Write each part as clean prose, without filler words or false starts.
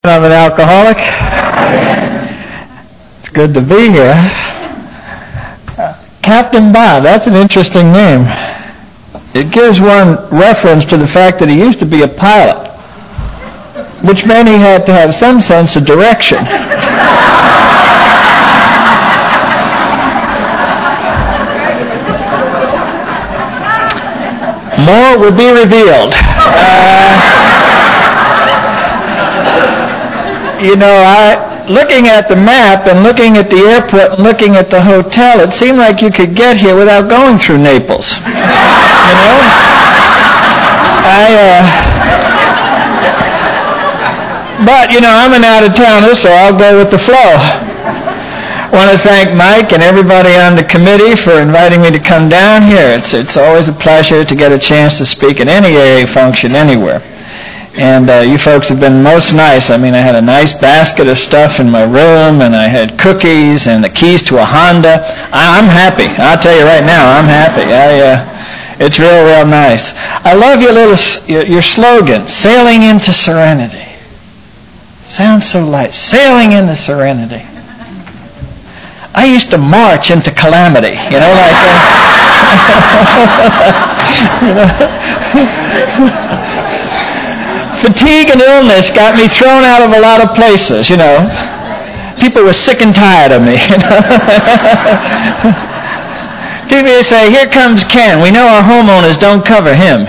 I'm an alcoholic. It's good to be here. Captain Bob, that's an interesting name. It gives one reference to the fact that he used to be a pilot, which meant he had to have some sense of direction. More will be revealed. Looking at the map and looking at the airport and looking at the hotel, it seemed like you could get here without going through Naples. But I'm an out-of-towner, so I'll go with the flow. I want to thank Mike and everybody on the committee for inviting me to come down here. It's always a pleasure to get a chance to speak at any AA function anywhere. And you folks have been most nice. I had a nice basket of stuff in my room, and I had cookies and the keys to a Honda. I'm happy. I'll tell you right now, I'm happy. It's real nice. I love your slogan, sailing into serenity. Sounds so light. Sailing into serenity. I used to march into calamity, Fatigue and illness got me thrown out of a lot of places, People were sick and tired of me, People would say, here comes Ken. We know our homeowners don't cover him,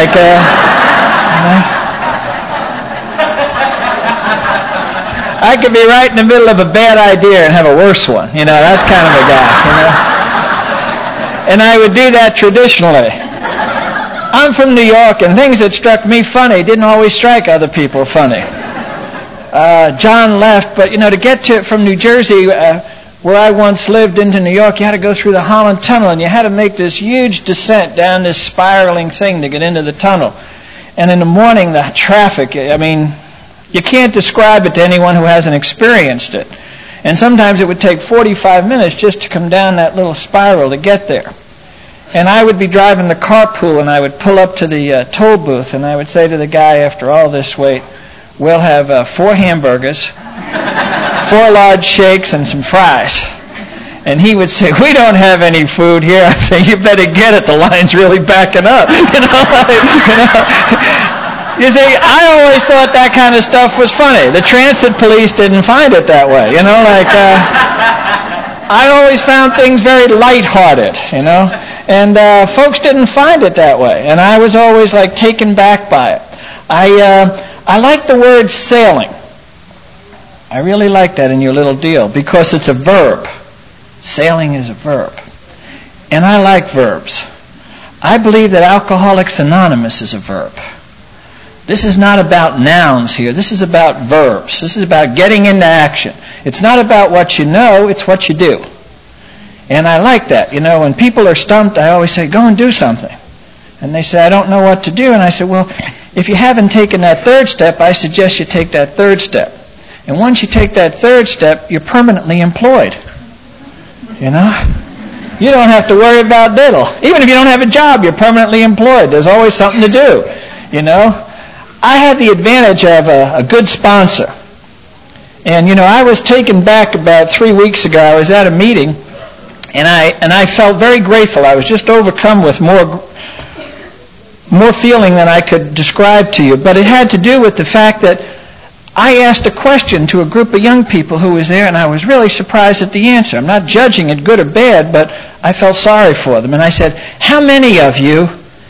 I could be right in the middle of a bad idea and have a worse one. That's kind of a guy, And I would do that traditionally. I'm from New York, and things that struck me funny didn't always strike other people funny. John left, but, to get to it from New Jersey, where I once lived, into New York, you had to go through the Holland Tunnel, and you had to make this huge descent down this spiraling thing to get into the tunnel. And in the morning, the traffic, you can't describe it to anyone who hasn't experienced it. And sometimes it would take 45 minutes just to come down that little spiral to get there. And I would be driving the carpool, and I would pull up to the toll booth, and I would say to the guy, after all this wait, we'll have 4 hamburgers, 4 large shakes, and some fries. And he would say, we don't have any food here. I'd say, you better get it. The line's really backing up. You see, I always thought that kind of stuff was funny. The transit police didn't find it that way. I always found things very lighthearted, And folks didn't find it that way. And I was always taken back by it. I like the word sailing. I really like that in your little deal because it's a verb. Sailing is a verb. And I like verbs. I believe that Alcoholics Anonymous is a verb. This is not about nouns here. This is about verbs. This is about getting into action. It's not about what you know, it's what you do. And I like that. When people are stumped, I always say, go and do something. And they say, I don't know what to do. And I say, well, if you haven't taken that 3rd step, I suggest you take that 3rd step. And once you take that 3rd step, you're permanently employed. You don't have to worry about diddle. Even if you don't have a job, you're permanently employed. There's always something to do. I had the advantage of a good sponsor. And, I was taken back about 3 weeks ago. I was at a meeting. And I felt very grateful. I was just overcome with more feeling than I could describe to you. But it had to do with the fact that I asked a question to a group of young people who was there, and I was really surprised at the answer. I'm not judging it good or bad, but I felt sorry for them. And I said, how many of you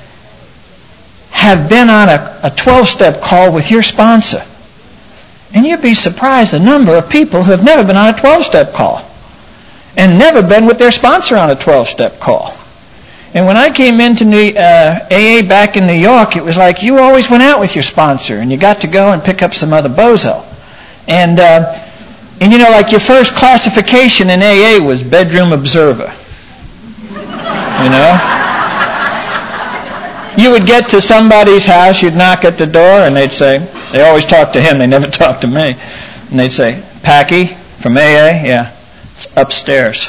have been on a 12-step call with your sponsor? And you'd be surprised the number of people who have never been on a 12-step call. And never been with their sponsor on a 12-step call. And when I came into AA back in New York, it was like you always went out with your sponsor, and you got to go and pick up some other bozo. And your first classification in AA was bedroom observer. You would get to somebody's house, you'd knock at the door, and they'd say, they always talk to him, they never talk to me. And they'd say, Packy from AA? Yeah. It's upstairs,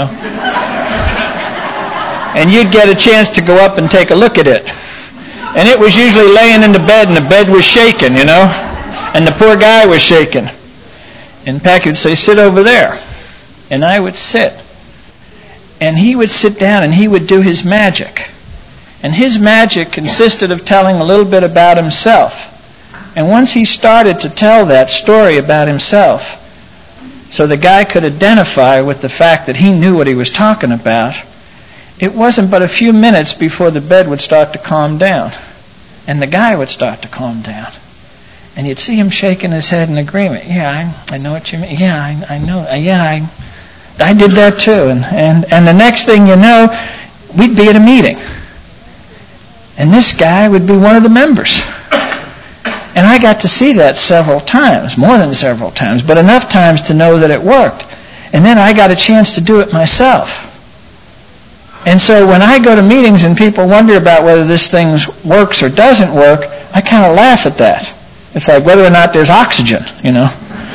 And you'd get a chance to go up and take a look at it. And it was usually laying in the bed, and the bed was shaking, And the poor guy was shaken. And Packy would say, sit over there. And I would sit. And he would sit down and he would do his magic. And his magic consisted of telling a little bit about himself. And once he started to tell that story about himself, so the guy could identify with the fact that he knew what he was talking about, it wasn't but a few minutes before the bed would start to calm down. And the guy would start to calm down. And you'd see him shaking his head in agreement. Yeah, I know what you mean. Yeah, I know. Yeah, I did that too. And the next thing you know, we'd be at a meeting. And this guy would be one of the members. And I got to see that several times, more than several times, but enough times to know that it worked. And then I got a chance to do it myself. And so when I go to meetings and people wonder about whether this thing works or doesn't work, I kind of laugh at that. It's like whether or not there's oxygen, you know.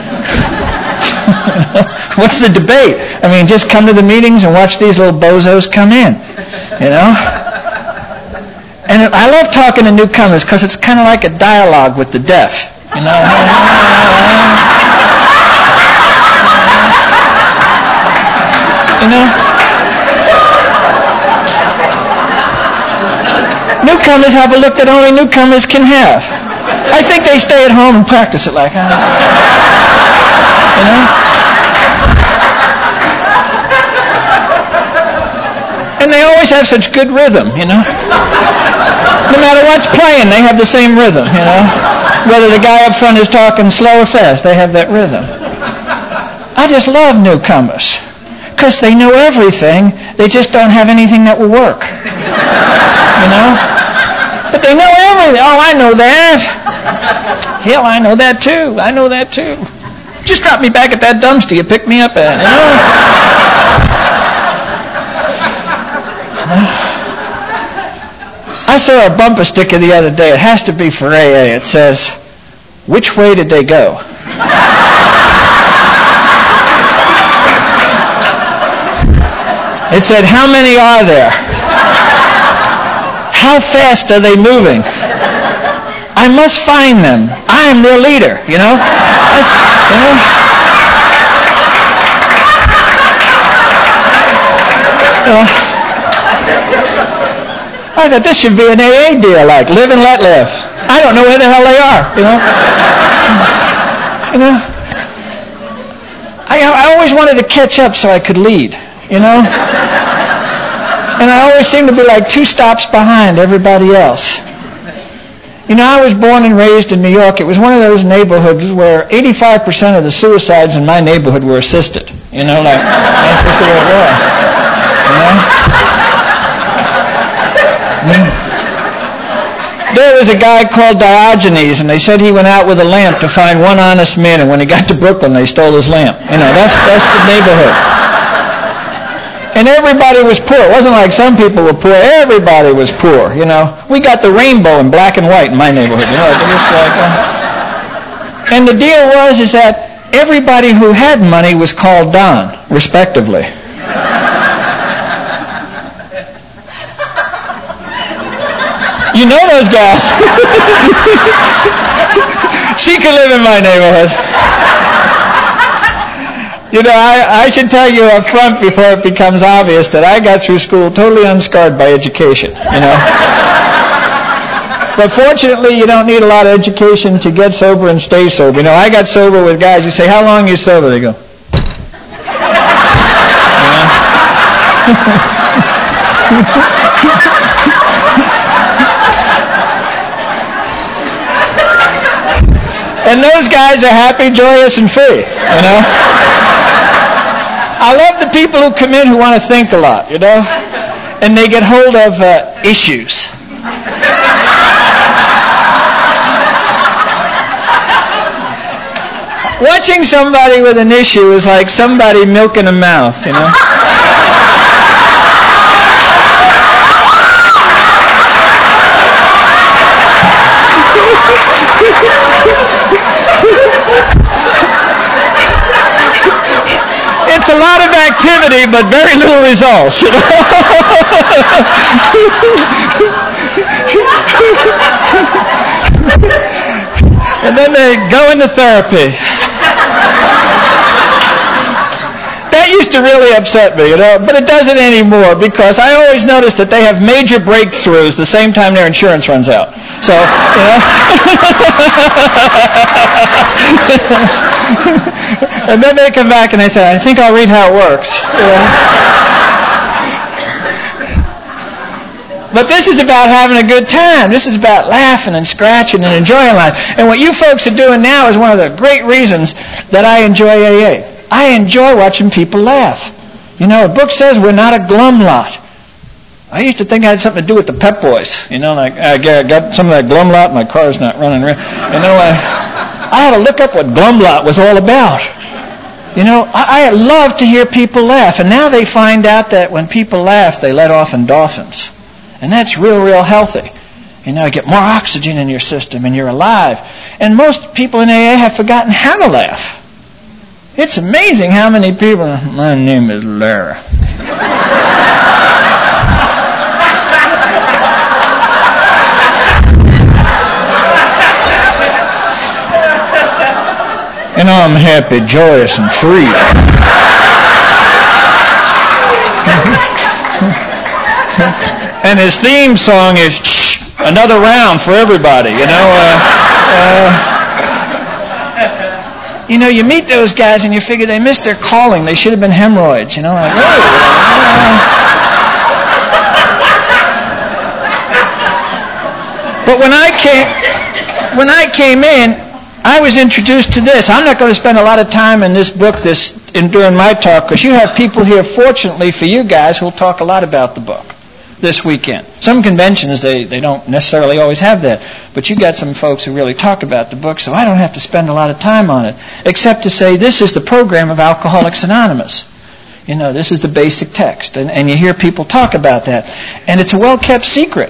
What's the debate? I mean, just come to the meetings and watch these little bozos come in, you know. And I love talking to newcomers because it's kind of like a dialogue with the deaf, you know. You know? Newcomers have a look that only newcomers can have. I think they stay at home and practice it like, you know? And they always have such good rhythm, you know? No matter what's playing, they have the same rhythm, you know? Whether the guy up front is talking slow or fast, they have that rhythm. I just love newcomers because they know everything, they just don't have anything that will work, you know? But they know everything. Oh, I know that. Hell, I know that too. I know that too. Just drop me back at that dumpster you picked me up at, you know? I saw a bumper sticker the other day. It has to be for AA. It says, which way did they go? It said, how many are there? How fast are they moving? I must find them. I am their leader, you know? I thought this should be an AA deal, like live and let live. I don't know where the hell they are, you know? You know? I always wanted to catch up so I could lead, you know? And I always seemed to be like 2 stops behind everybody else. You know, I was born and raised in New York. It was one of those neighborhoods where 85% of the suicides in my neighborhood were assisted. You know, like, that's just the way it was. You know? There was a guy called Diogenes, and they said he went out with a lamp to find one honest man, and when he got to Brooklyn, they stole his lamp. You know, that's the neighborhood. And everybody was poor. It wasn't like some people were poor. Everybody was poor, you know. We got the rainbow in black and white in my neighborhood, you know. And the deal was is that everybody who had money was called Don, respectively. You know those guys. She could live in my neighborhood. You know, I should tell you up front before it becomes obvious that I got through school totally unscarred by education, you know. But fortunately, you don't need a lot of education to get sober and stay sober. You know, I got sober with guys, you say, how long are you sober? They go, and those guys are happy, joyous, and free, you know. I love the people who come in who want to think a lot, you know, and they get hold of issues. Watching somebody with an issue is like somebody milking a mouth, you know. It's a lot of activity, but very little results, you know. And And then they go into therapy. That used to really upset me, but it doesn't anymore because I always notice that they have major breakthroughs the same time their insurance runs out. So, and then they come back and they say, I think I'll read how it works. But this is about having a good time. This is about laughing and scratching and enjoying life. And what you folks are doing now is one of the great reasons that I enjoy AA. I enjoy watching people laugh. A book says we're not a glum lot. I used to think it had something to do with the Pep Boys. Like I got some of that glum lot, my car's not running. I had to look up what glum lot was all about. I love to hear people laugh. And now they find out that when people laugh, they let off endorphins. And that's real, real healthy. You get more oxygen in your system and you're alive. And most people in AA have forgotten how to laugh. It's amazing how many people, my name is Larry. And I'm happy, joyous, and free. And his theme song is another round for everybody, you meet those guys and you figure they missed their calling. They should have been hemorrhoids, like, But when I came in, I was introduced to this. I'm not going to spend a lot of time in this book during my talk because you have people here, fortunately for you guys, who will talk a lot about the book this weekend. Some conventions, they don't necessarily always have that. But you got some folks who really talk about the book, so I don't have to spend a lot of time on it, except to say this is the program of Alcoholics Anonymous. This is the basic text. And you hear people talk about that. And it's a well-kept secret.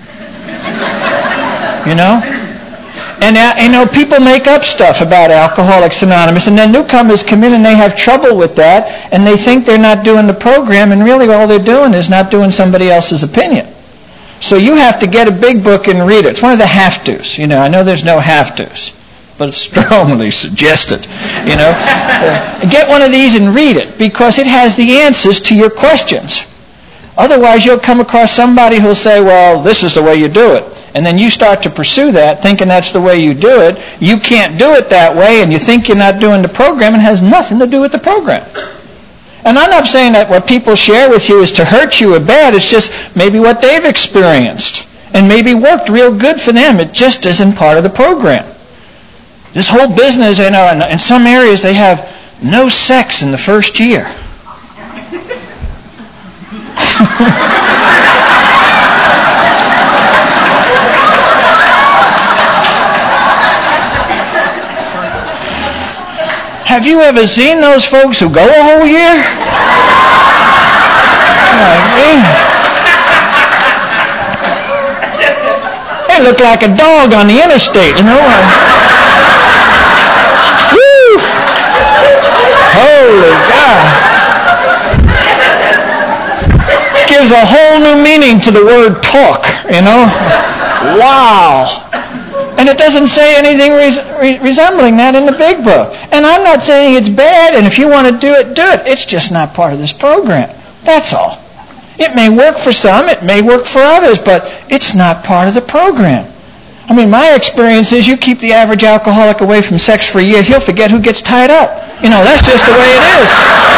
And, people make up stuff about Alcoholics Anonymous, and then newcomers come in and they have trouble with that, and they think they're not doing the program, and really all they're doing is not doing somebody else's opinion. So you have to get a big book and read it. It's one of the have-tos. I know there's no have-tos, but it's strongly suggested. Get one of these and read it, because it has the answers to your questions. Otherwise, you'll come across somebody who'll say, well, this is the way you do it. And then you start to pursue that, thinking that's the way you do it. You can't do it that way, and you think you're not doing the program, and it has nothing to do with the program. And I'm not saying that what people share with you is to hurt you or bad. It's just maybe what they've experienced and maybe worked real good for them. It just isn't part of the program. This whole business, in some areas they have no sex in the first year. Have you ever seen those folks who go a whole year? They look like a dog on the interstate, Woo! Holy God. Gives a whole new meaning to the word talk, Wow. And it doesn't say anything resembling that in the big book. And I'm not saying it's bad, and if you want to do it, do it. It's just not part of this program. That's all. It may work for some, it may work for others, but it's not part of the program. My experience is you keep the average alcoholic away from sex for a year, he'll forget who gets tied up. That's just the way it is.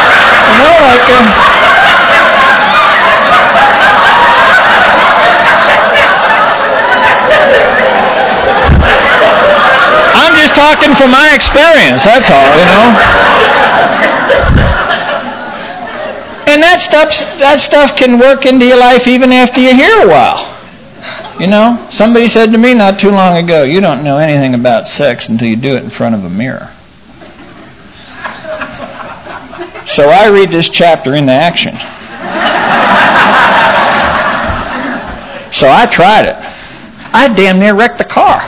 I'm just talking from my experience, that's all, And that stuff can work into your life even after you're here a while. Somebody said to me not too long ago, you don't know anything about sex until you do it in front of a mirror. So I read this chapter into action. So I tried it. I damn near wrecked the car.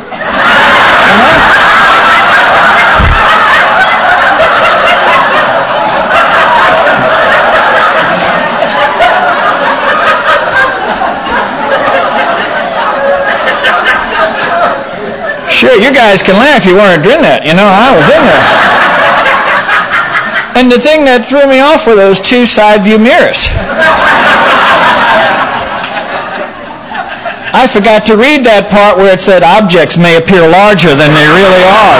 Sure, you guys can laugh. You weren't in that. I was in there. And the thing that threw me off were those 2 side view mirrors. I forgot to read that part where it said objects may appear larger than they really are.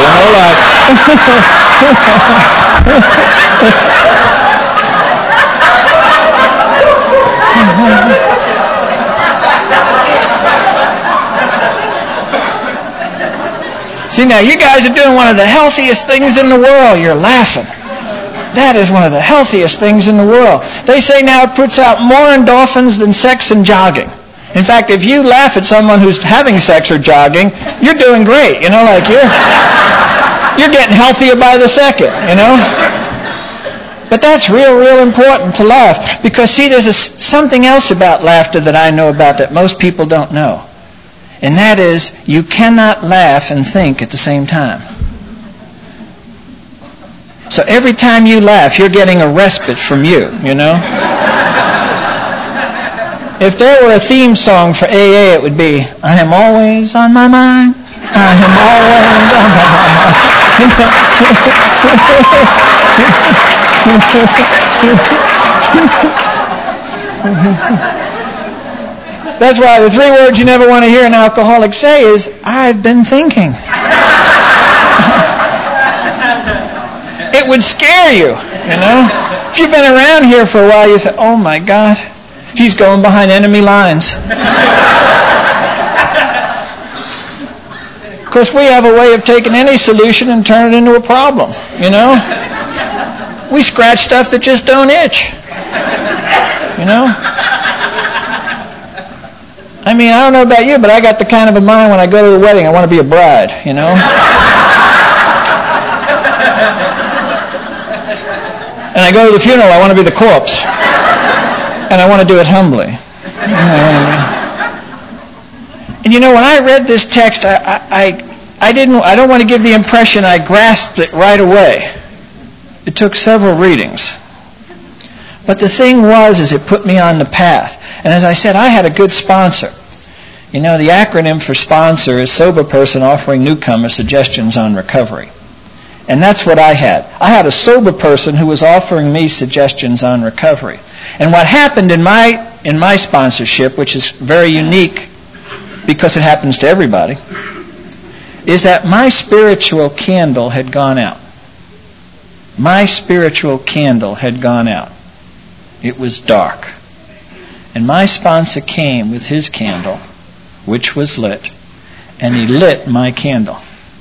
See, now you guys are doing one of the healthiest things in the world. You're laughing. That is one of the healthiest things in the world. They say now it puts out more endorphins than sex and jogging. In fact, if you laugh at someone who's having sex or jogging, you're doing great. Like you're getting healthier by the second, But that's real important to laugh. Because, see, there's something else about laughter that I know about that most people don't know. And that is, you cannot laugh and think at the same time. So every time you laugh, you're getting a respite from you, If there were a theme song for AA, it would be, I am always on my mind. I am always on my mind. That's why the 3 words you never want to hear an alcoholic say is, I've been thinking. It would scare you, If you've been around here for a while, you say, oh my God, he's going behind enemy lines. Of course, we have a way of taking any solution and turning it into a problem, We scratch stuff that just don't itch, I mean, I don't know about you, but I got the kind of a mind when I go to the wedding, I want to be a bride, And I go to the funeral, I want to be the corpse. And I want to do it humbly. And when I read this text, I don't want to give the impression I grasped it right away. It took several readings. But the thing is it put me on the path. And as I said, I had a good sponsor. The acronym for sponsor is Sober Person Offering Newcomers Suggestions on Recovery. And that's what I had. I had a sober person who was offering me suggestions on recovery. And what happened in my sponsorship, which is very unique because it happens to everybody, is that my spiritual candle had gone out. My spiritual candle had gone out. It was dark. And my sponsor came with his candle, which was lit, and he lit my candle.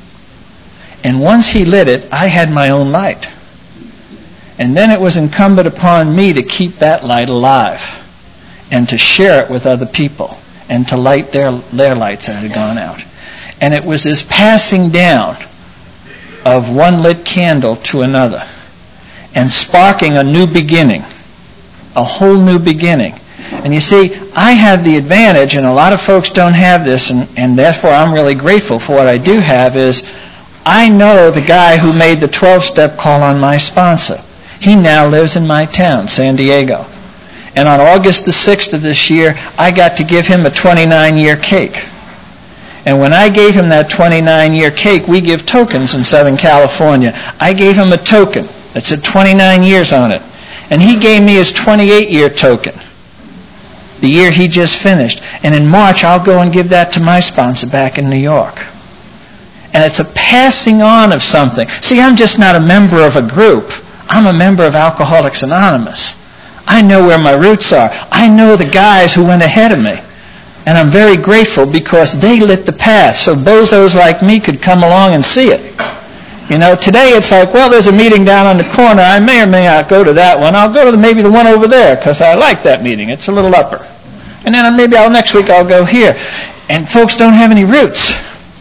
And once he lit it, I had my own light. And then it was incumbent upon me to keep that light alive and to share it with other people and to light their lights that had gone out. And it was this passing down of one lit candle to another and sparking a new beginning, a whole new beginning. And you see, I have the advantage, and a lot of folks don't have this, and therefore I'm really grateful for what I do have, is I know the guy who made the 12-step call on my sponsor. He now lives in my town, San Diego. And on August the 6th of this year, I got to give him a 29-year cake. And when I gave him that 29-year cake, we give tokens in Southern California. I gave him a token that said 29 years on it. And he gave me his 28-year token, the year he just finished. And in March, I'll go and give that to my sponsor back in New York. And it's a passing on of something. See, I'm just not a member of a group. I'm a member of Alcoholics Anonymous. I know where my roots are. I know the guys who went ahead of me. And I'm very grateful because they lit the path so bozos like me could come along and see it. Today it's like, well, there's a meeting down on the corner. I may or may not go to that one. I'll go to maybe the one over there because I like that meeting. It's a little upper. And then maybe next week I'll go here. And folks don't have any roots.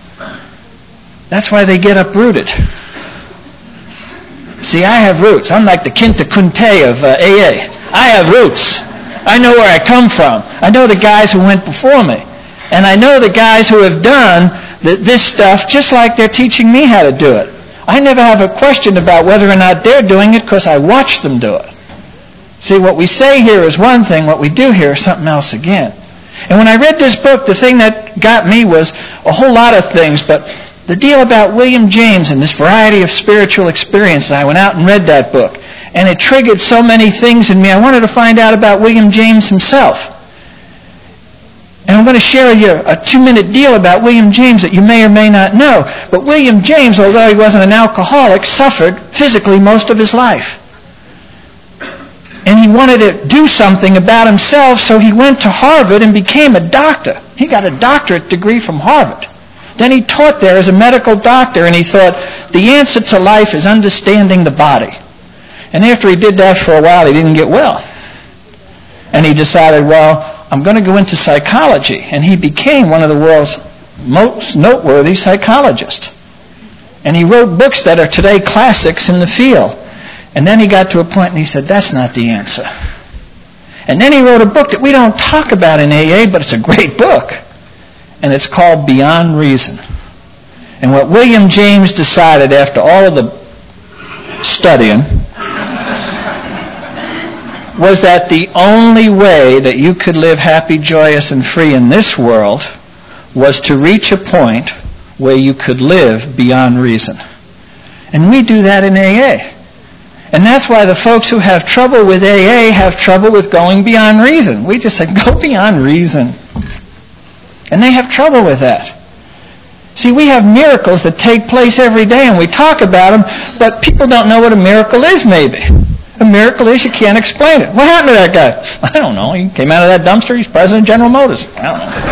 That's why they get uprooted. See, I have roots. I'm like the Kinta Kunte of AA. I have roots. I know where I come from. I know the guys who went before me. And I know the guys who have done this stuff just like they're teaching me how to do it. I never have a question about whether or not they're doing it because I watch them do it. See, what we say here is one thing. What we do here is something else again. And when I read this book, the thing that got me was a whole lot of things, but The deal about William James and this variety of spiritual experience, and I went out and read that book, and it triggered so many things in me. I wanted to find out about William James himself. And I'm going to share with you a 2-minute deal about William James that you may or may not know. But William James, although he wasn't an alcoholic, suffered physically most of his life. And he wanted to do something about himself, so he went to Harvard and became a doctor. He got a doctorate degree from Harvard. Then he taught there as a medical doctor, and he thought, the answer to life is understanding the body. And after he did that for a while, he didn't get well. And he decided, well, I'm going to go into psychology. And he became one of the world's most noteworthy psychologists. And he wrote books that are today classics in the field. And then he got to a point and he said, that's not the answer. And then he wrote a book that we don't talk about in AA, but it's a great book. And it's called Beyond Reason. And what William James decided after all of the studying was that the only way that you could live happy, joyous, and free in this world was to reach a point where you could live beyond reason. And we do that in AA. And that's why the folks who have trouble with AA have trouble with going beyond reason. We just say, go beyond reason. And they have trouble with that. See, we have miracles that take place every day, and we talk about them, but people don't know what a miracle is, maybe. A miracle is you can't explain it. What happened to that guy? I don't know. He came out of that dumpster. He's president of General Motors. I don't know.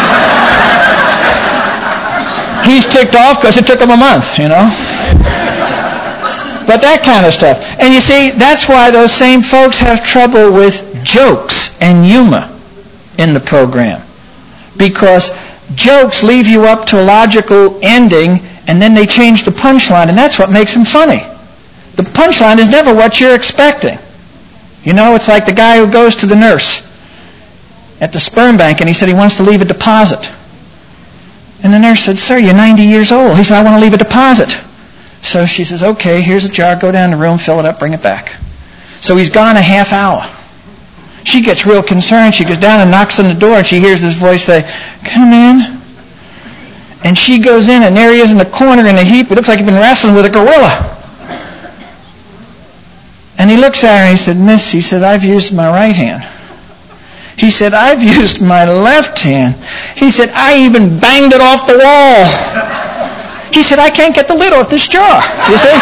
He's ticked off because it took him a month, you know. But that kind of stuff. And you see, that's why those same folks have trouble with jokes and humor in the program. Because jokes leave you up to a logical ending, and then they change the punchline, and that's what makes them funny. The punchline is never what you're expecting. You know, it's like the guy who goes to the nurse at the sperm bank, and he said he wants to leave a deposit. And the nurse said, sir, you're 90 years old. He said, I want to leave a deposit. So she says, okay, here's a jar. Go down the room, fill it up, bring it back. So he's gone a half hour. She gets real concerned. She goes down and knocks on the door, and she hears this voice say, come in. And she goes in, and there he is in the corner in a heap. It looks like he's been wrestling with a gorilla. And he looks at her and he said, miss, he said, I've used my right hand. He said, I've used my left hand. He said, I even banged it off the wall. He said, I can't get the lid off this jar. You see?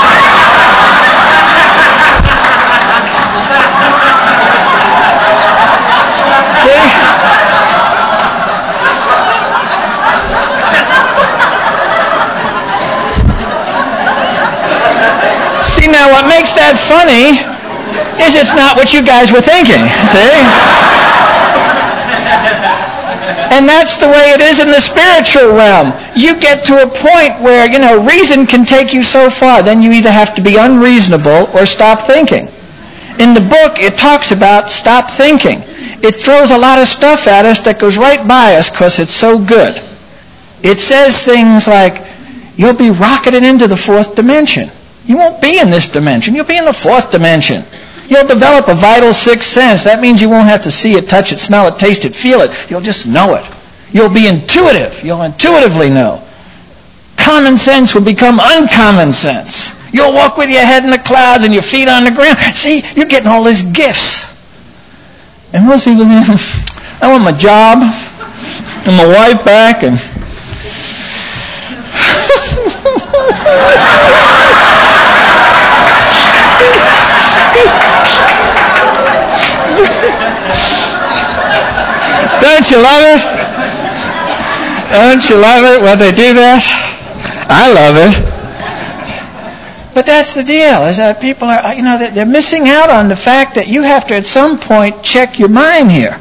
See? See, now what makes that funny is it's not what you guys were thinking, see? And that's the way it is in the spiritual realm. You get to a point where, you know, reason can take you so far, then you either have to be unreasonable or stop thinking. In the book, it talks about stop thinking. It throws a lot of stuff at us that goes right by us because it's so good. It says things like, you'll be rocketed into the fourth dimension. You won't be in this dimension. You'll be in the fourth dimension. You'll develop a vital sixth sense. That means you won't have to see it, touch it, smell it, taste it, feel it. You'll just know it. You'll be intuitive. You'll intuitively know. Common sense will become uncommon sense. You'll walk with your head in the clouds and your feet on the ground. See, you're getting all these gifts. And most people think, I want my job and my wife back and... Don't you love it? Don't you love it when they do that? I love it. But that's the deal, is that people are, you know, they're missing out on the fact that you have to at some point check your mind here.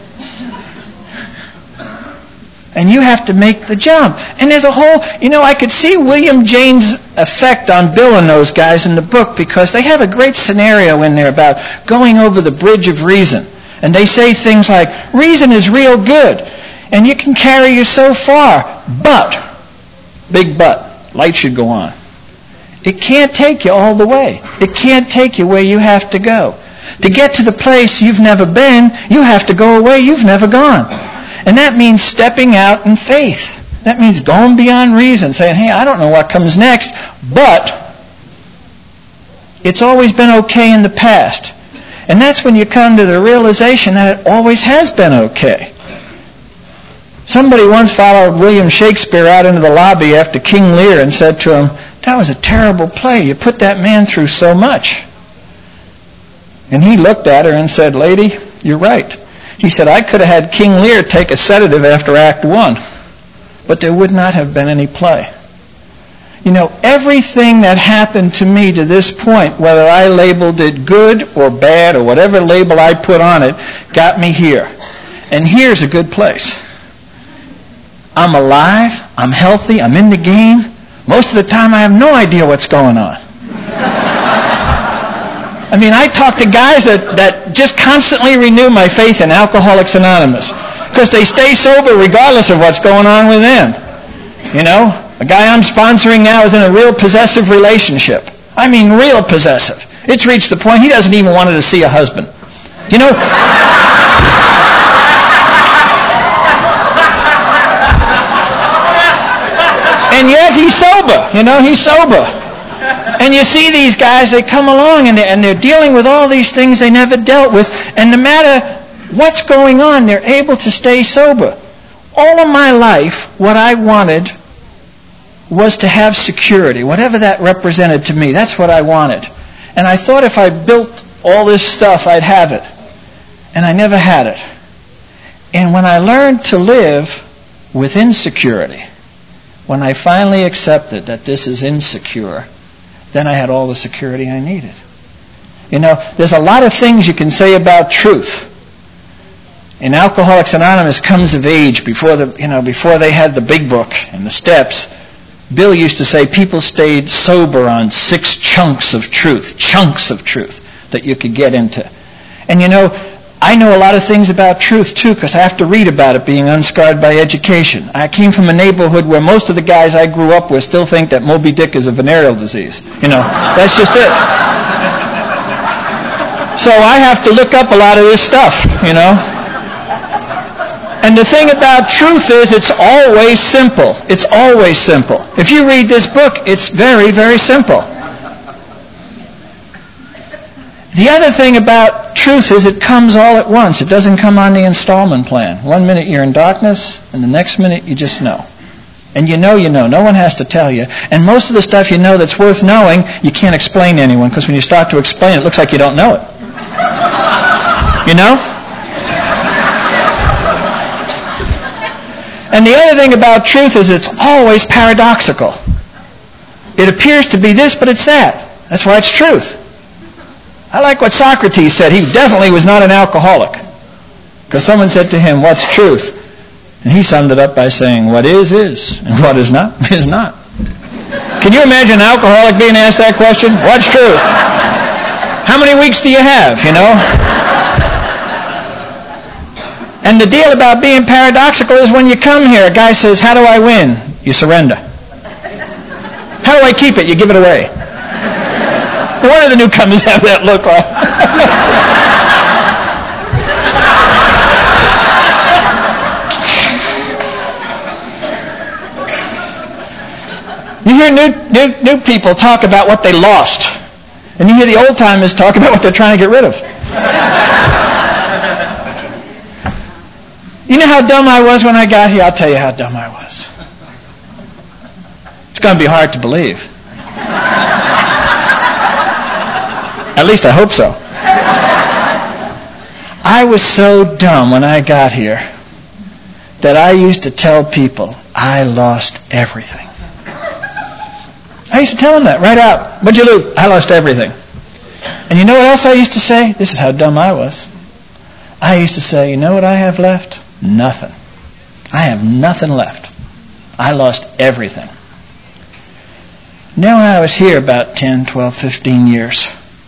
And you have to make the jump. And there's a whole, you know, I could see William James' effect on Bill and those guys in the book because they have a great scenario in there about going over the bridge of reason. And they say things like, reason is real good, and you can carry you so far, but, big but, light should go on. It can't take you all the way. It can't take you where you have to go. To get to the place you've never been, you have to go away you've never gone. And that means stepping out in faith. That means going beyond reason, saying, hey, I don't know what comes next, but it's always been okay in the past. And that's when you come to the realization that it always has been okay. Somebody once followed William Shakespeare out into the lobby after King Lear and said to him, that was a terrible play. You put that man through so much. And he looked at her and said, lady, you're right. He said, I could have had King Lear take a sedative after Act 1, but there would not have been any play. You know, everything that happened to me to this point, whether I labeled it good or bad or whatever label I put on it, got me here. And here's a good place. I'm alive, I'm healthy, I'm in the game. Most of the time I have no idea what's going on. I mean, I talk to guys that just constantly renew my faith in Alcoholics Anonymous because they stay sober regardless of what's going on with them. You know, a guy I'm sponsoring now is in a real possessive relationship. I mean, real possessive. It's reached the point he doesn't even want to see a husband. You know? And yet he's sober. You know, he's sober. And you see these guys, they come along and they're dealing with all these things they never dealt with. And no matter what's going on, they're able to stay sober. All of my life, what I wanted was to have security. Whatever that represented to me, that's what I wanted. And I thought if I built all this stuff, I'd have it. And I never had it. And when I learned to live with insecurity, when I finally accepted that this is insecure, then I had all the security I needed. You know, there's a lot of things you can say about truth. In Alcoholics Anonymous Comes of Age, before they had the big book and the steps, Bill used to say people stayed sober on 6 chunks of truth that you could get into. And you know, I know a lot of things about truth too because I have to read about it being unscarred by education. I came from a neighborhood where most of the guys I grew up with still think that Moby Dick is a venereal disease. You know, that's just it. So I have to look up a lot of this stuff, you know. And the thing about truth is it's always simple. It's always simple. If you read this book, it's very, very simple. The other thing about truth is it comes all at once. It doesn't come on the installment plan. 1 minute you're in darkness, and the next minute you just know. And you know. No one has to tell you. And most of the stuff you know that's worth knowing, you can't explain to anyone, because when you start to explain it looks like you don't know it. You know? And the other thing about truth is it's always paradoxical. It appears to be this, but it's that. That's why it's truth. I like what Socrates said. He definitely was not an alcoholic. Because someone said to him, what's truth? And he summed it up by saying, what is, and what is not. Can you imagine an alcoholic being asked that question? What's truth? How many weeks do you have, you know? And the deal about being paradoxical is when you come here, a guy says, how do I win? You surrender. How do I keep it? You give it away. One of the newcomers have that look like. You hear new people talk about what they lost. And you hear the old timers talk about what they're trying to get rid of. You know how dumb I was when I got here? I'll tell you how dumb I was. It's going to be hard to believe. At least I hope so. I was so dumb when I got here that I used to tell people I lost everything. I used to tell them that right out. What'd you lose? I lost everything. And you know what else I used to say? This is how dumb I was. I used to say, you know what I have left? Nothing. I have nothing left. I lost everything. Now when I was here about 10, 12, 15 years,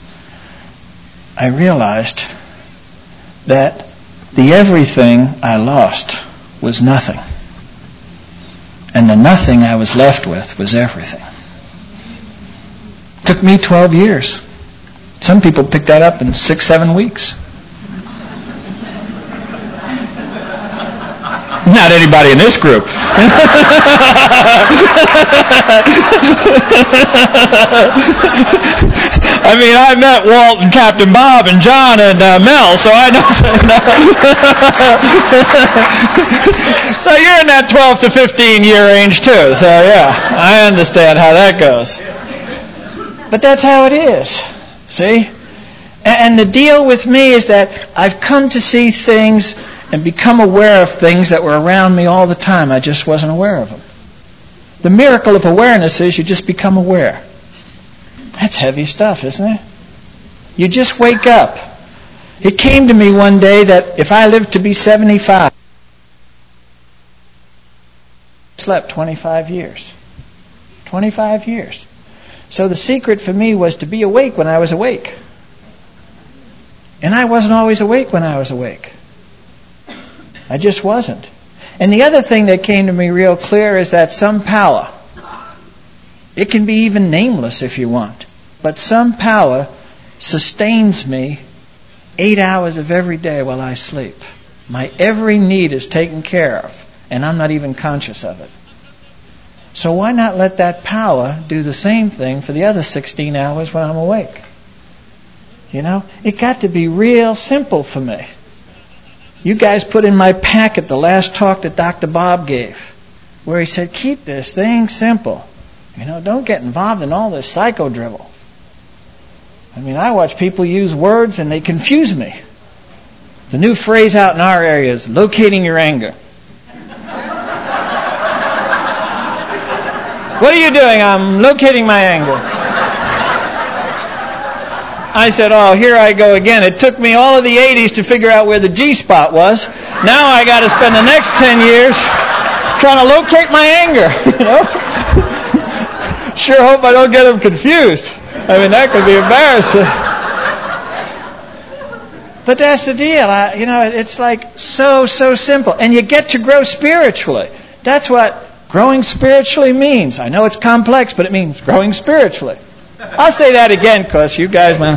I realized that the everything I lost was nothing. And the nothing I was left with was everything. It took me 12 years. Some people picked that up in 6, 7 weeks. Not anybody in this group. I mean, I met Walt and Captain Bob and John and Mel, so I know. So you're in that 12 to 15 year range too. So yeah, I understand how that goes. But that's how it is. See? And the deal with me is that I've come to see things and become aware of things that were around me all the time. I just wasn't aware of them. The miracle of awareness is you just become aware. That's heavy stuff, isn't it? You just wake up. It came to me one day that if I lived to be 75, I slept 25 years. 25 years. So the secret for me was to be awake when I was awake. And I wasn't always awake when I was awake. I just wasn't. And the other thing that came to me real clear is that some power, it can be even nameless if you want, but some power sustains me 8 hours of every day while I sleep. My every need is taken care of, and I'm not even conscious of it. So why not let that power do the same thing for the other 16 hours when I'm awake? You know, it got to be real simple for me. You guys put in my packet the last talk that Dr. Bob gave, where he said, keep this thing simple. You know, don't get involved in all this psycho dribble. I mean, I watch people use words and they confuse me. The new phrase out in our area is locating your anger. What are you doing? I'm locating my anger. I said, oh, here I go again. It took me all of the 80s to figure out where the G-spot was. Now I got to spend the next 10 years trying to locate my anger, you know? Sure hope I don't get them confused. I mean, that could be embarrassing. But that's the deal. It's like so simple. And you get to grow spiritually. That's what growing spiritually means. I know it's complex, but it means growing spiritually. I'll say that again because you guys, man.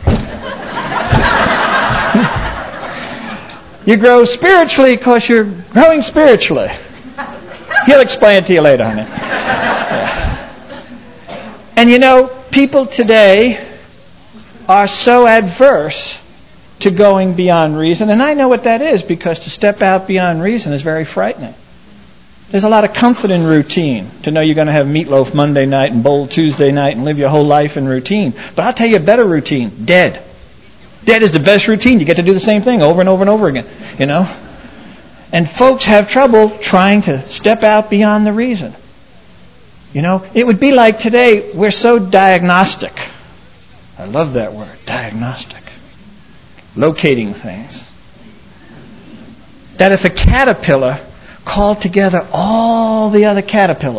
You grow spiritually because you're growing spiritually. He'll explain it to you later, honey. Yeah. And you know, people today are so adverse to going beyond reason. And I know what that is because to step out beyond reason is very frightening. There's a lot of comfort in routine to know you're going to have meatloaf Monday night and bowl Tuesday night and live your whole life in routine. But I'll tell you a better routine, dead. Dead is the best routine. You get to do the same thing over and over and over again, you know. And folks have trouble trying to step out beyond the reason. You know, it would be like today, we're so diagnostic. I love that word, diagnostic. Locating things. That if a caterpillar called together all the other caterpillars,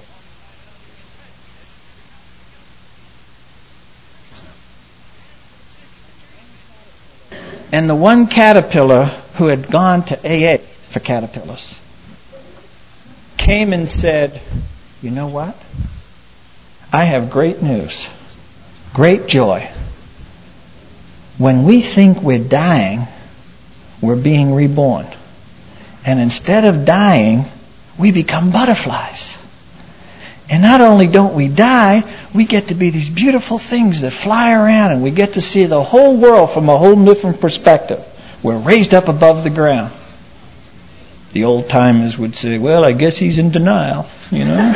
and the one caterpillar who had gone to AA for caterpillars came and said, you know what? I have great news, great joy. When we think we're dying, we're being reborn. And instead of dying, we become butterflies. And not only don't we die, we get to be these beautiful things that fly around and we get to see the whole world from a whole different perspective. We're raised up above the ground. The old timers would say, well, I guess he's in denial, you know.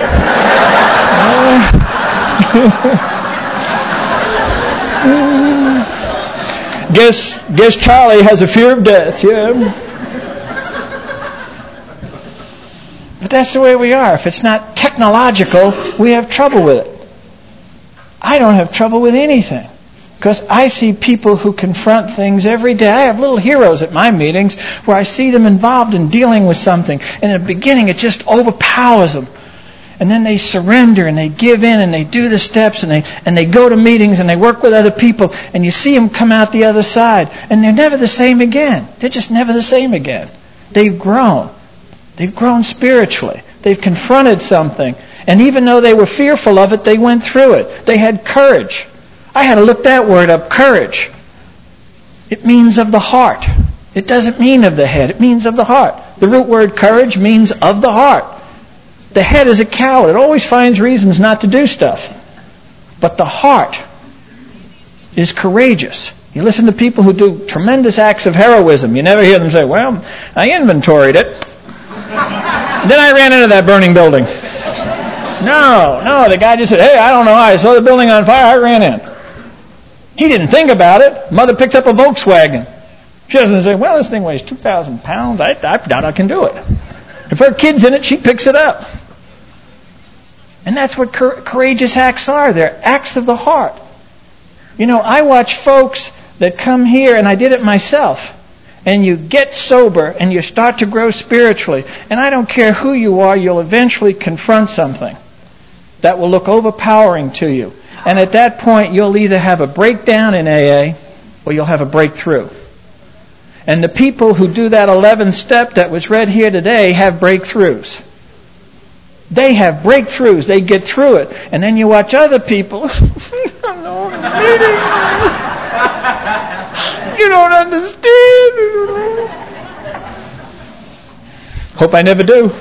Guess Charlie has a fear of death, yeah. But that's the way we are. If it's not technological, we have trouble with it. I don't have trouble with anything. Because I see people who confront things every day. I have little heroes at my meetings where I see them involved in dealing with something. And in the beginning, it just overpowers them. And then they surrender and they give in and they do the steps and they go to meetings and they work with other people. And you see them come out the other side. And they're never the same again. They're just never the same again. They've grown. They've grown spiritually. They've confronted something. And even though they were fearful of it, they went through it. They had courage. I had to look that word up, courage. It means of the heart. It doesn't mean of the head. It means of the heart. The root word courage means of the heart. The head is a coward. It always finds reasons not to do stuff. But the heart is courageous. You listen to people who do tremendous acts of heroism. You never hear them say, well, I inventoried it. Then I ran into that burning building. No, the guy just said, hey, I don't know, I saw the building on fire, I ran in. He didn't think about it. Mother picked up a Volkswagen. She doesn't say, well, this thing weighs 2,000 pounds, I doubt I can do it. If her kid's in it, she picks it up. And that's what courageous acts are. They're acts of the heart. You know, I watch folks that come here, and I did it myself, and you get sober and you start to grow spiritually. And I don't care who you are, you'll eventually confront something that will look overpowering to you. And at that point, you'll either have a breakdown in AA or you'll have a breakthrough. And the people who do that 11th step that was read here today have breakthroughs. They have breakthroughs. They get through it. And then you watch other people. You don't understand. Hope I never do.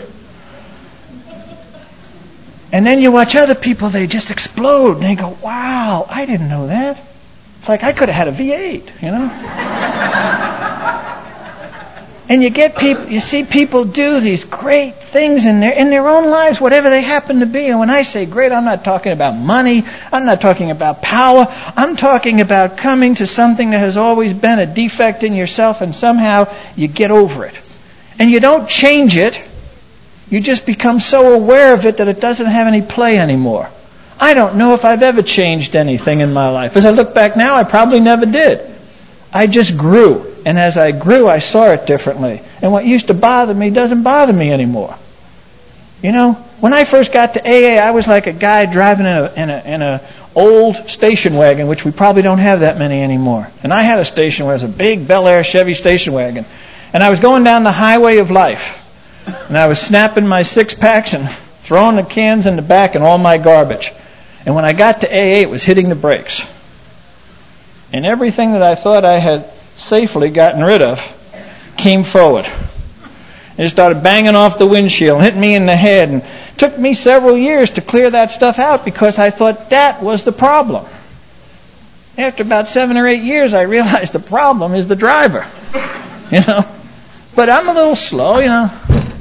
And then you watch other people, they just explode. And they go, wow, I didn't know that. It's like I could have had a V8, you know. And you see people do these great things in their own lives, whatever they happen to be. And when I say great, I'm not talking about money. I'm not talking about power. I'm talking about coming to something that has always been a defect in yourself, and somehow you get over it. And you don't change it. You just become so aware of it that it doesn't have any play anymore. I don't know if I've ever changed anything in my life. As I look back now, I probably never did. I just grew. And as I grew, I saw it differently. And what used to bother me doesn't bother me anymore. You know, when I first got to AA, I was like a guy driving in a old station wagon, which we probably don't have that many anymore. And I had a station wagon. It was a big Bel Air Chevy station wagon. And I was going down the highway of life. And I was snapping my 6-packs and throwing the cans in the back and all my garbage. And when I got to AA, it was hitting the brakes. And everything that I thought I had safely gotten rid of came forward. It started banging off the windshield, hitting me in the head, and it took me several years to clear that stuff out because I thought that was the problem. After about 7 or 8 years, I realized the problem is the driver. You know? But I'm a little slow, you know.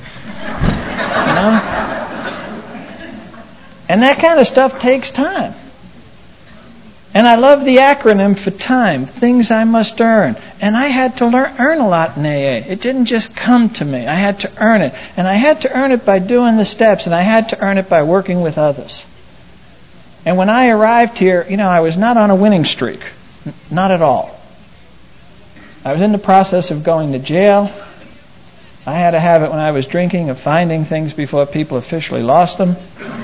And that kind of stuff takes time. And I love the acronym for time, things I must earn. And I had to earn a lot in AA. It didn't just come to me. I had to earn it. And I had to earn it by doing the steps, and I had to earn it by working with others. And when I arrived here, you know, I was not on a winning streak. Not at all. I was in the process of going to jail. I had a habit when I was drinking of finding things before people officially lost them.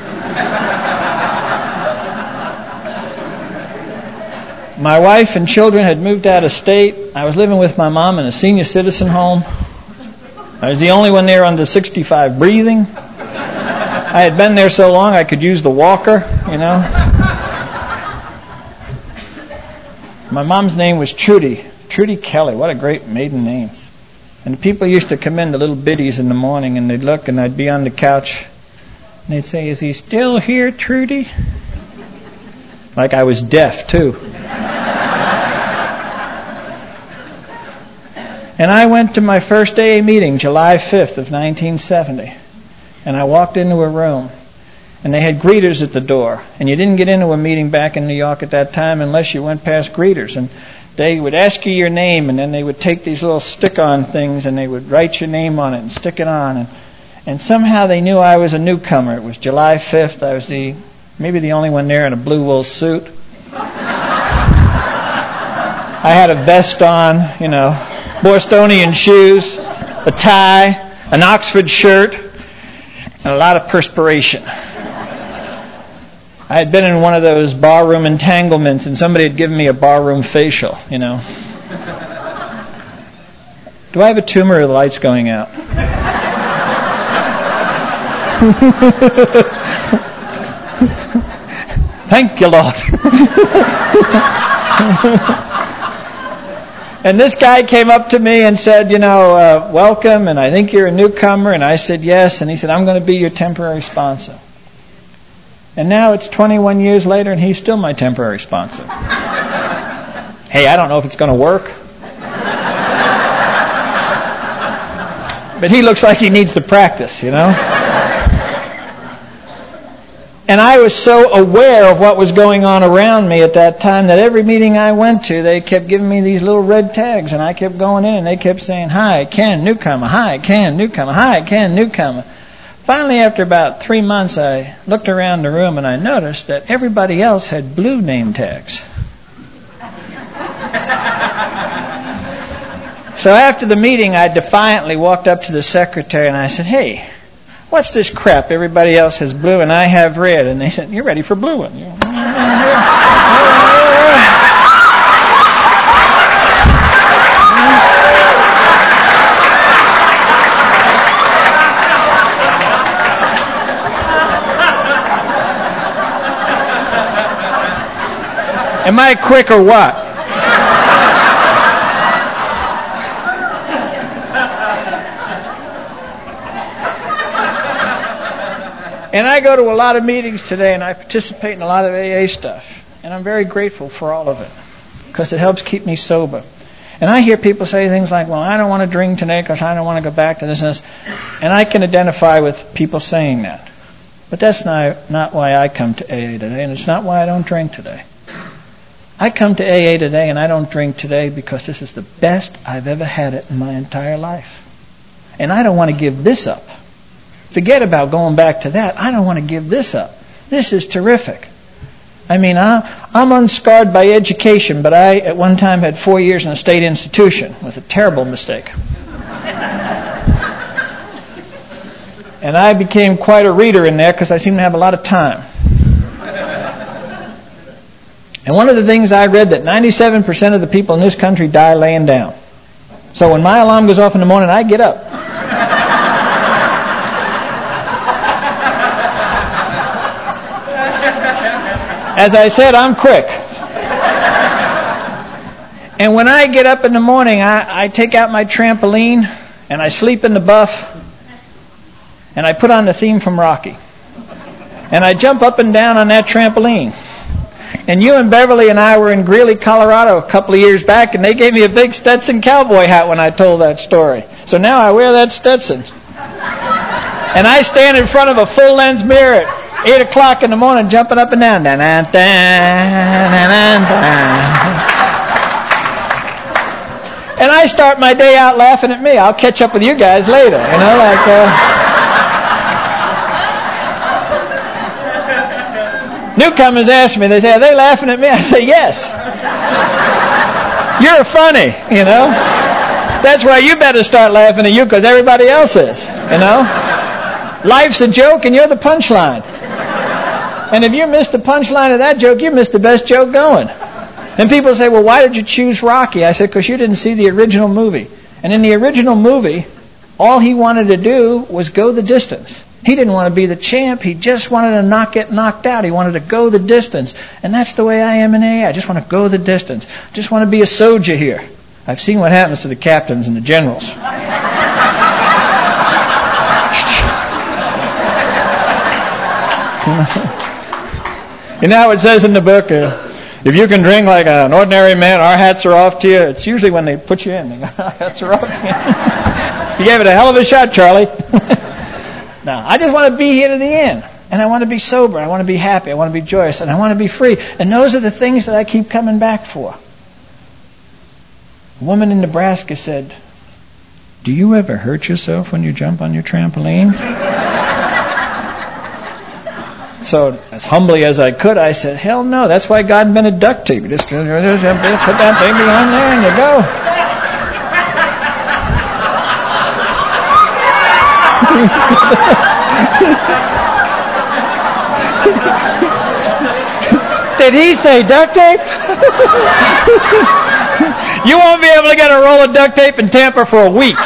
My wife and children had moved out of state. I was living with my mom in a senior citizen home. I was the only one there under 65 breathing. I had been there so long I could use the walker, you know. My mom's name was Trudy Kelly. What a great maiden name. And the people used to come in, the little biddies, in the morning, and they'd look, and I'd be on the couch, and they'd say, "Is he still here, Trudy?" Like I was deaf, too. And I went to my first AA meeting, July 5th of 1970. And I walked into a room, and they had greeters at the door. And you didn't get into a meeting back in New York at that time unless you went past greeters. And they would ask you your name, and then they would take these little stick-on things, and they would write your name on it and stick it on. And somehow they knew I was a newcomer. It was July 5th. I was maybe the only one there in a blue wool suit. I had a vest on, you know, Bostonian shoes, a tie, an Oxford shirt, and a lot of perspiration. I had been in one of those barroom entanglements, and somebody had given me a barroom facial, you know. Do I have a tumor or the light's going out? Thank you, Lord. And this guy came up to me and said, welcome, and I think you're a newcomer. And I said, yes. And he said, I'm going to be your temporary sponsor. And now it's 21 years later, and he's still my temporary sponsor. Hey, I don't know if it's going to work. But he looks like he needs the practice, And I was so aware of what was going on around me at that time that every meeting I went to, they kept giving me these little red tags, and I kept going in, and they kept saying, hi, Ken, newcomer, hi, Ken, newcomer, hi, Ken, newcomer. Finally, after about 3 months, I looked around the room, and I noticed that everybody else had blue name tags. So after the meeting, I defiantly walked up to the secretary, and I said, hey, what's this crap? Everybody else has blue and I have red. And they said, you're ready for blue one. Am I quick or what? And I go to a lot of meetings today, and I participate in a lot of AA stuff. And I'm very grateful for all of it, because it helps keep me sober. And I hear people say things like, well, I don't want to drink today because I don't want to go back to this and this. And I can identify with people saying that. But that's not why I come to AA today, and it's not why I don't drink today. I come to AA today, and I don't drink today because this is the best I've ever had it in my entire life. And I don't want to give this up. Forget about going back to that. I don't want to give this up. This is terrific. I mean, I'm unscarred by education, but I at one time had 4 years in a state institution. It was a terrible mistake. And I became quite a reader in there because I seemed to have a lot of time. And one of the things I read that 97% of the people in this country die laying down. So when my alarm goes off in the morning, I get up. As I said, I'm quick. And when I get up in the morning, I take out my trampoline, and I sleep in the buff, and I put on the theme from Rocky. And I jump up and down on that trampoline. And you and Beverly and I were in Greeley, Colorado a couple of years back, and they gave me a big Stetson cowboy hat when I told that story. So now I wear that Stetson. And I stand in front of a full-length mirror at 8 o'clock in the morning, jumping up and down. And I start my day out laughing at me. I'll catch up with you guys later. Newcomers ask me, they say, are they laughing at me? I say, yes. You're funny, That's why you better start laughing at you, because everybody else is, Life's a joke and you're the punchline. And if you miss the punchline of that joke, you missed the best joke going. And people say, well, why did you choose Rocky? I said, because you didn't see the original movie. And in the original movie, all he wanted to do was go the distance. He didn't want to be the champ. He just wanted to not get knocked out. He wanted to go the distance. And that's the way I am in AA. I just want to go the distance. I just want to be a soldier here. I've seen what happens to the captains and the generals. It says in the book, if you can drink like an ordinary man, our hats are off to you. It's usually when they put you in. Our hats are off to you. You gave it a hell of a shot, Charlie. Now, I just want to be here to the end. And I want to be sober. I want to be happy. I want to be joyous. And I want to be free. And those are the things that I keep coming back for. A woman in Nebraska said, do you ever hurt yourself when you jump on your trampoline? So, as humbly as I could, I said, hell no, that's why God invented duct tape. Just put that baby on there and you go. Did he say duct tape? You won't be able to get a roll of duct tape in Tampa for a week,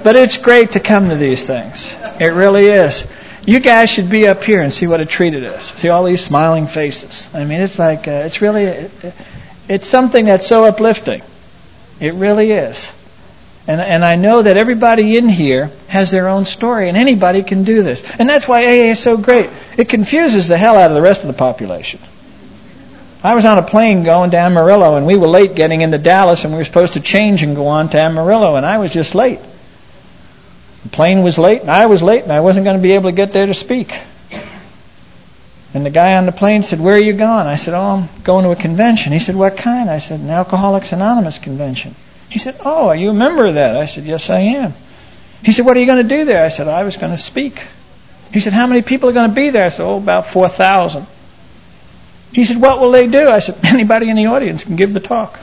But it's great to come to these things. It really is. You guys should be up here and see what a treat it is. See all these smiling faces. I mean, it's like, it's something that's so uplifting. It really is. And I know that everybody in here has their own story, and anybody can do this. And that's why AA is so great. It confuses the hell out of the rest of the population. I was on a plane going to Amarillo, and we were late getting into Dallas, and we were supposed to change and go on to Amarillo, and I was just late. The plane was late, and I was late, and I wasn't going to be able to get there to speak. And the guy on the plane said, "Where are you going?" I said, "Oh, I'm going to a convention." He said, "What kind?" I said, "An Alcoholics Anonymous convention." He said, "Oh, are you a member of that?" I said, "Yes, I am." He said, "What are you going to do there?" I said, "I was going to speak." He said, "How many people are going to be there?" I said, "Oh, about 4,000. He said, "What will they do?" I said, "Anybody in the audience can give the talk."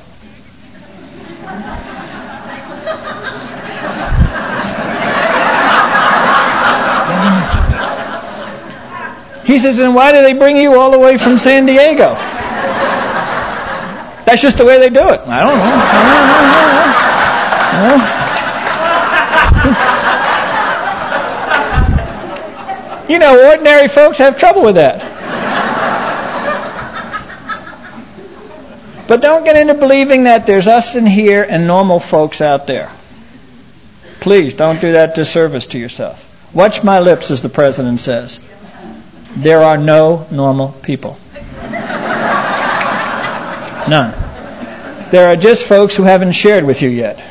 He says, "And why do they bring you all the way from San Diego?" That's just the way they do it. I don't know. You know, ordinary folks have trouble with that. But don't get into believing that there's us in here and normal folks out there. Please don't do that disservice to yourself. Watch my lips, as the president says. There are no normal people. None. There are just folks who haven't shared with you yet.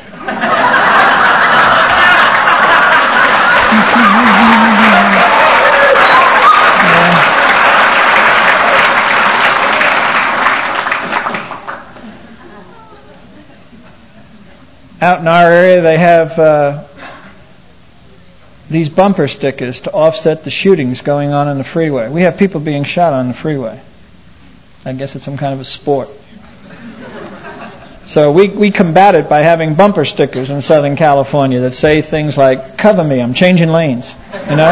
Out in our area, they have these bumper stickers to offset the shootings going on the freeway. We have people being shot on the freeway. I guess it's some kind of a sport. So we combat it by having bumper stickers in Southern California that say things like, "Cover me, I'm changing lanes." You know?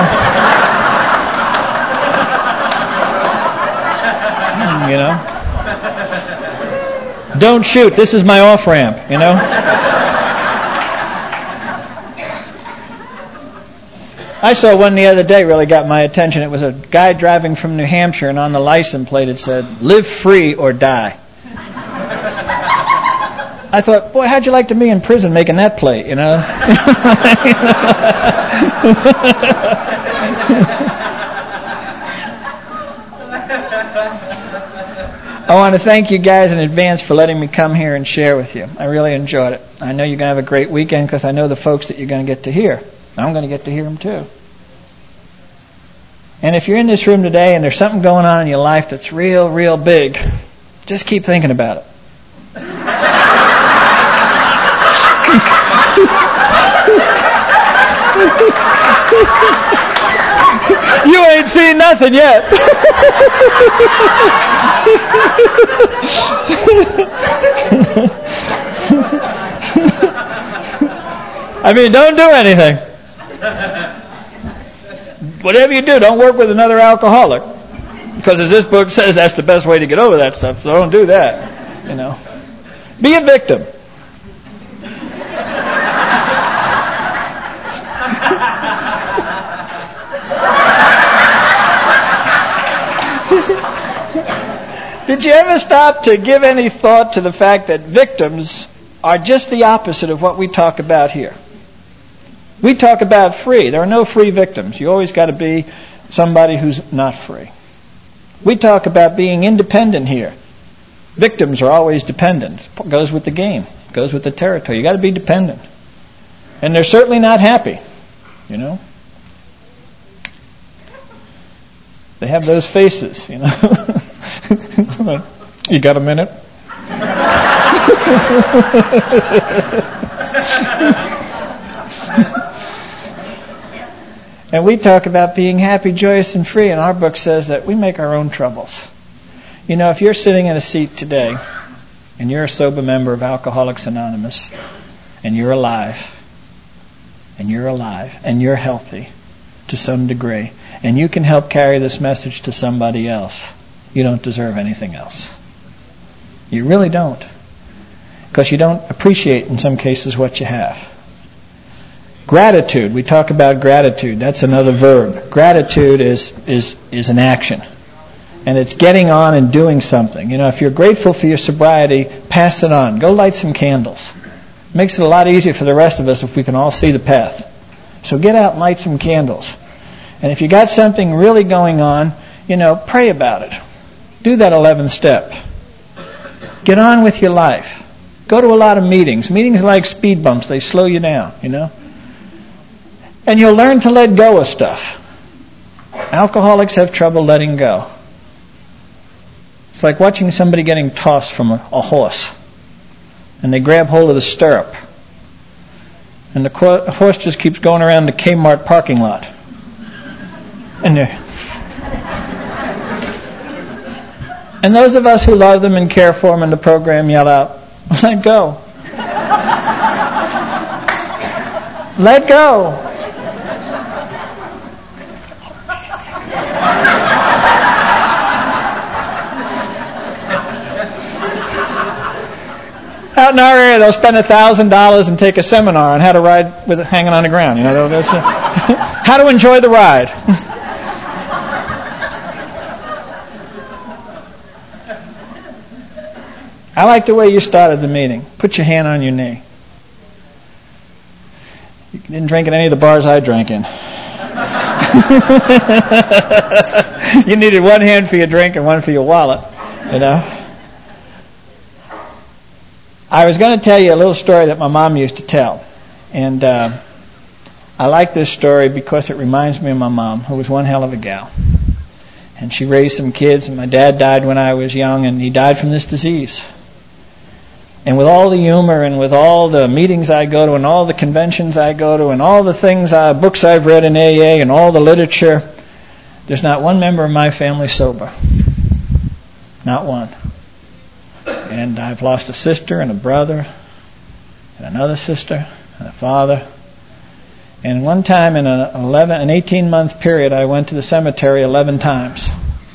You know? "Don't shoot, this is my off-ramp," you know? I saw one the other day, really got my attention. It was a guy driving from New Hampshire, and on the license plate it said, "Live free or die." I thought, boy, how'd you like to be in prison making that plate, you know? I want to thank you guys in advance for letting me come here and share with you. I really enjoyed it. I know you're going to have a great weekend because I know the folks that you're going to get to hear. I'm going to get to hear them too. And if you're in this room today and there's something going on in your life that's real, real big, just keep thinking about it. You ain't seen nothing yet. I mean, don't do anything. Whatever you do, don't work with another alcoholic. Because as this book says, that's the best way to get over that stuff, so don't do that. You know. Be a victim. Did you ever stop to give any thought to the fact that victims are just the opposite of what we talk about here? We talk about free. There are no free victims. You always got to be somebody who's not free. We talk about being independent here. Victims are always dependent. It goes with the game. It goes with the territory. You got to be dependent. And they're certainly not happy, you know. They have those faces, you know. You got a minute? And we talk about being happy, joyous, and free, and our book says that we make our own troubles. You know, if you're sitting in a seat today, and you're a sober member of Alcoholics Anonymous, and you're alive, and you're healthy to some degree, and you can help carry this message to somebody else, you don't deserve anything else. You really don't. Because you don't appreciate, in some cases, what you have. Gratitude. We talk about gratitude. That's another verb. Gratitude is an action. And it's getting on and doing something. You know, if you're grateful for your sobriety, pass it on. Go light some candles. It makes it a lot easier for the rest of us if we can all see the path. So get out and light some candles. And if you got something really going on, you know, pray about it. Do that 11th step. Get on with your life. Go to a lot of meetings. Meetings are like speed bumps. They slow you down, you know. And you'll learn to let go of stuff. Alcoholics have trouble letting go. It's like watching somebody getting tossed from a horse. And they grab hold of the stirrup. And the horse just keeps going around the Kmart parking lot. And those of us who love them and care for them in the program yell out, let go. Let go. Out in our area, they'll spend $1,000 and take a seminar on how to ride with it hanging on the ground. You know, how to enjoy the ride. I like the way you started the meeting. Put your hand on your knee. You didn't drink at any of the bars I drank in. You needed one hand for your drink and one for your wallet, you know. I was going to tell you a little story that my mom used to tell. And I like this story because it reminds me of my mom, who was one hell of a gal. And she raised some kids, and my dad died when I was young, and he died from this disease. And with all the humor and with all the meetings I go to and all the conventions I go to and all the things, books I've read in AA and all the literature, there's not one member of my family sober. Not one. And I've lost a sister and a brother and another sister and a father. And one time in an 18-month period, I went to the cemetery 11 times.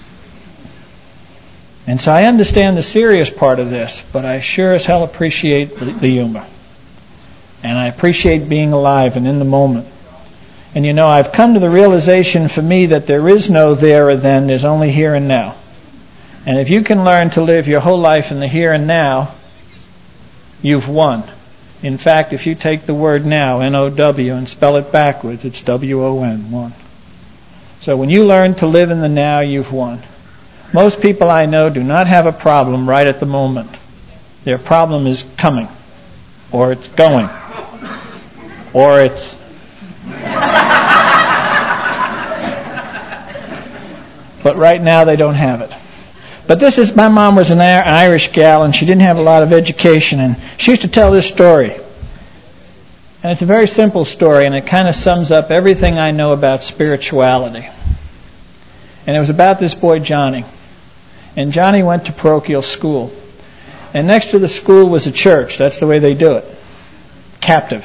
And so I understand the serious part of this, but I sure as hell appreciate the humor. And I appreciate being alive and in the moment. And you know, I've come to the realization for me that there is no there or then, there's only here and now. And if you can learn to live your whole life in the here and now, you've won. In fact, if you take the word now, N-O-W, and spell it backwards, it's W-O-N, won. So when you learn to live in the now, you've won. Most people I know do not have a problem right at the moment. Their problem is coming, or it's going, or it's... But right now they don't have it. But my mom was an Irish gal, and she didn't have a lot of education, and she used to tell this story. And it's a very simple story, and it kind of sums up everything I know about spirituality. And it was about this boy, Johnny. And Johnny went to parochial school. And next to the school was a church. That's the way they do it. Captive.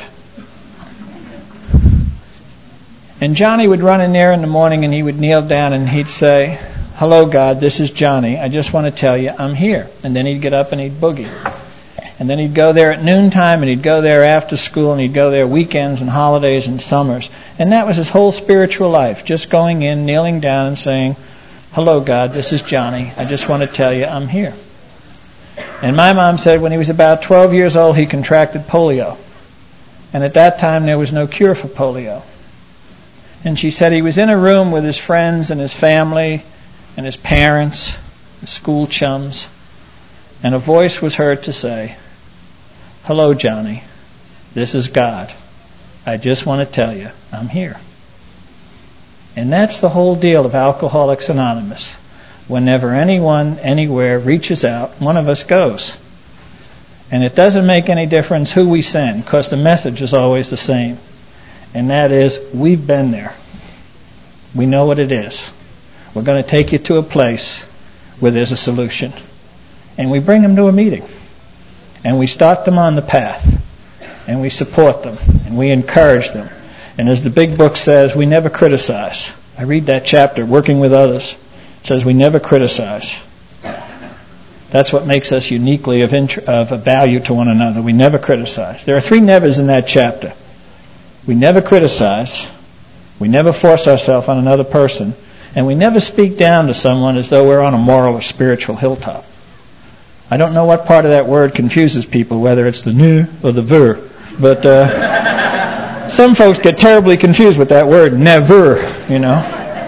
And Johnny would run in there in the morning, and he would kneel down, and he'd say, "Hello, God, this is Johnny. I just want to tell you I'm here." And then he'd get up and he'd boogie. And then he'd go there at noontime, and he'd go there after school, and he'd go there weekends and holidays and summers. And that was his whole spiritual life, just going in, kneeling down and saying, "Hello, God, this is Johnny. I just want to tell you I'm here." And my mom said when he was about 12 years old, he contracted polio. And at that time, there was no cure for polio. And she said he was in a room with his friends and his family and his parents, his school chums, and a voice was heard to say, "Hello, Johnny. This is God. I just want to tell you I'm here." And that's the whole deal of Alcoholics Anonymous. Whenever anyone, anywhere reaches out, one of us goes. And it doesn't make any difference who we send, because the message is always the same. And that is, we've been there. We know what it is. We're going to take you to a place where there's a solution. And we bring them to a meeting. And we start them on the path. And we support them. And we encourage them. And as the big book says, we never criticize. I read that chapter, Working with Others. It says we never criticize. That's what makes us uniquely of value to one another. We never criticize. There are 3 nevers in that chapter. We never criticize. We never force ourselves on another person. And we never speak down to someone as though we're on a moral or spiritual hilltop. I don't know what part of that word confuses people, whether it's the nu or the ver. But some folks get terribly confused with that word, never, you know.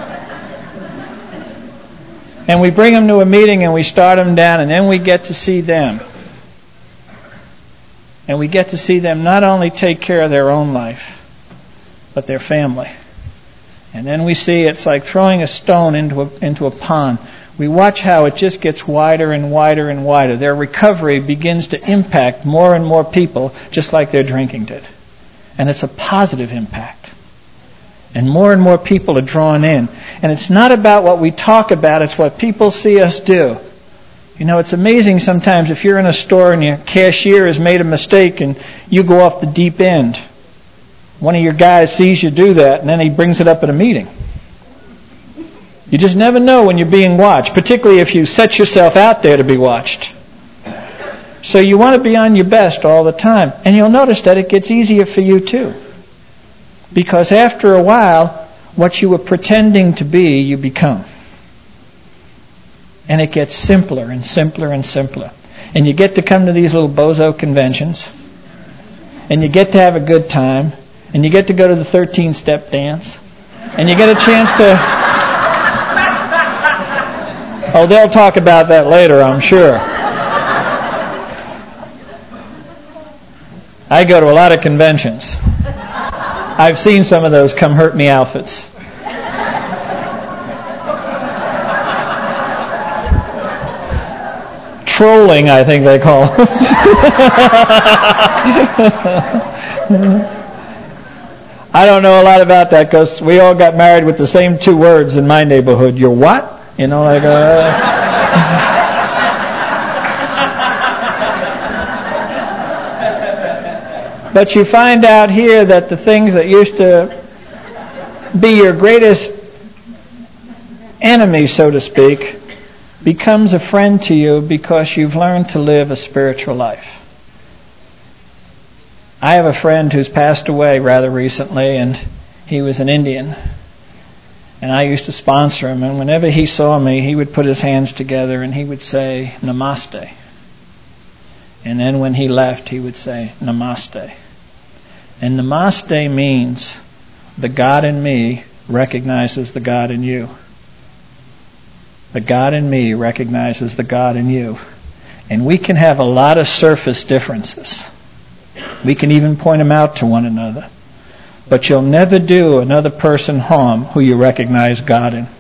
And we bring them to a meeting and we start them down, and then we get to see them. And we get to see them not only take care of their own life, but their family. And then we see it's like throwing a stone into a pond. We watch how it just gets wider and wider and wider. Their recovery begins to impact more and more people, just like their drinking did. And it's a positive impact. And more people are drawn in. And it's not about what we talk about, it's what people see us do. You know, it's amazing sometimes if you're in a store and your cashier has made a mistake and you go off the deep end. One of your guys sees you do that, and then he brings it up at a meeting. You just never know when you're being watched, particularly if you set yourself out there to be watched. So you want to be on your best all the time. And you'll notice that it gets easier for you too. Because after a while, what you were pretending to be, you become. And it gets simpler and simpler and simpler. And you get to come to these little bozo conventions. And you get to have a good time. And you get to go to the 13-step dance. And you get a chance to... Oh, they'll talk about that later, I'm sure. I go to a lot of conventions. I've seen some of those come hurt me outfits. Trolling, I think they call it. I don't know a lot about that because we all got married with the same 2 words in my neighborhood. You're what? You know, like... But you find out here that the things that used to be your greatest enemy, so to speak, becomes a friend to you because you've learned to live a spiritual life. I have a friend who's passed away rather recently, and he was an Indian. And I used to sponsor him, and whenever he saw me, he would put his hands together and he would say, Namaste. And then when he left, he would say, Namaste. And Namaste means the God in me recognizes the God in you. The God in me recognizes the God in you. And we can have a lot of surface differences. We can even point them out to one another. But you'll never do another person harm who you recognize God in.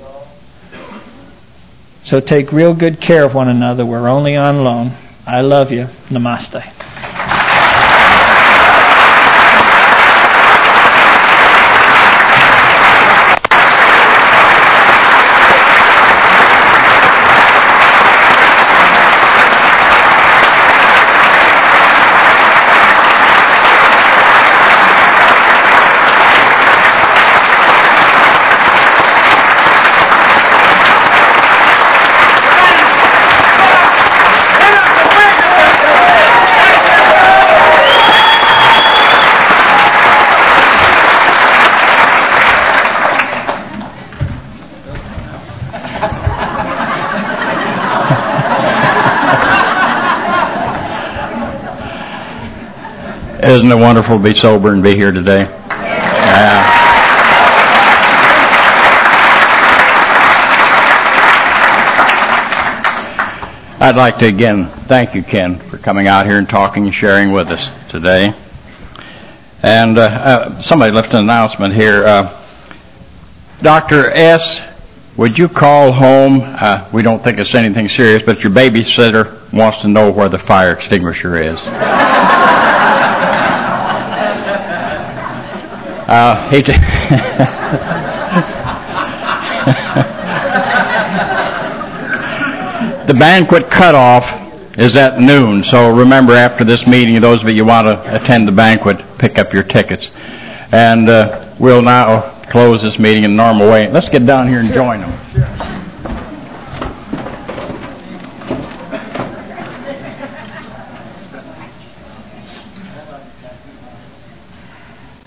So take real good care of one another. We're only on loan. I love you. Namaste. Isn't it wonderful to be sober and be here today? I'd like to again thank you, Ken, for coming out here and talking and sharing with us today. And somebody left an announcement here. Dr. S., would you call home? We don't think it's anything serious, but your babysitter wants to know where the fire extinguisher is. The banquet cutoff is at noon, so remember after this meeting, those of you who want to attend the banquet, pick up your tickets. And we'll now close this meeting in a normal way. Let's get down here and join them.